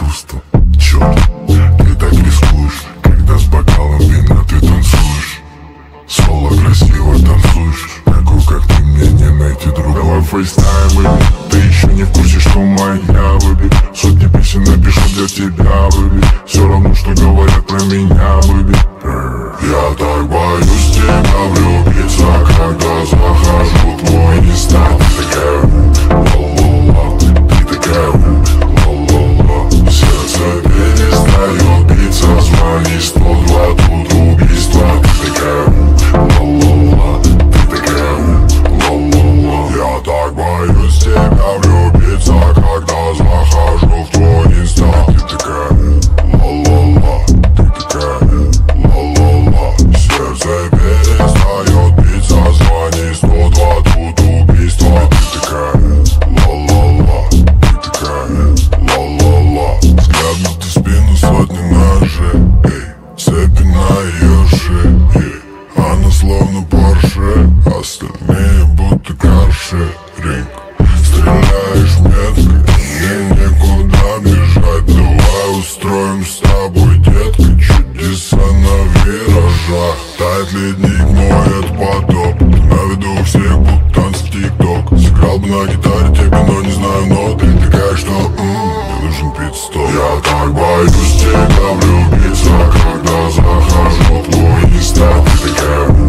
пусто. Черт, ты так рискуешь, когда с бокалом вина ты танцуешь. Соло красиво танцуешь, такой как ты мне не найти друг. Давай фейстайм, baby. Ты еще не в курсе, что моя, baby. Сотни песен напишу для тебя, baby. Все равно, что говорят про меня, baby. Я так боюсь тебя влюбиться, когда захожу в твой инста. Ты такая ла-ла-ла, ты такая ла-ла-ла. Сердце перестает биться, звони 102, тут убийство. Ты такая ла-ла-ла, ты такая ла-ла-ла. Я так боюсь тебя влюбиться, когда захожу в твой инста. Ты такая ла-ла-ла, ты такая ла-ла-ла. Сердце перестает биться, звони 102, тут убийство. Ты такая ла-ла-ла, ты такая ла-ла-ла. Взгляд на ту спину, сотни ножей, цепи на ее шее. Она словно Порше, остальные будто каршеринг. Стреляешь метко, мне некуда бежать. Давай устроим с тобой, детка, чудеса на виражах. Тает ледник, моет потоп. На виду всех будто танцы в тик-ток. Сыграл бы на гитаре тебе, но не знаю нот. Ты такая, что мне нужен пит-стоп. Я так боюсь тебя влюбиться, когда захожу в твой инста. Ты такая